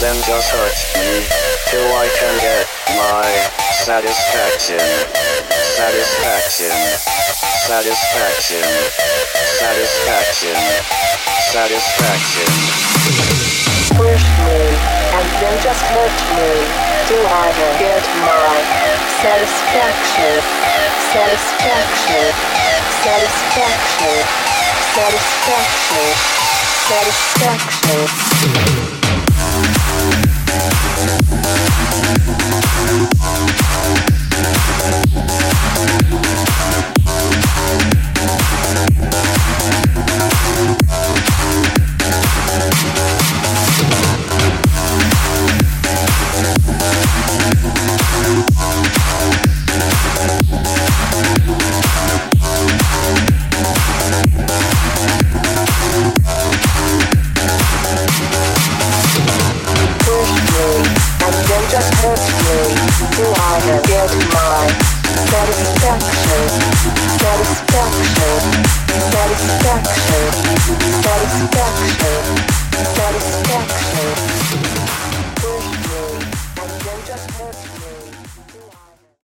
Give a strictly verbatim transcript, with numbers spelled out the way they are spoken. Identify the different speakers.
Speaker 1: then just hurt me till I can get my satisfaction. Satisfaction. Satisfaction. Satisfaction. Satisfaction.
Speaker 2: Push me, and then just hurt me till I can get my satisfaction. Satisfaction. Satisfaction. Satisfaction. Satisfaction.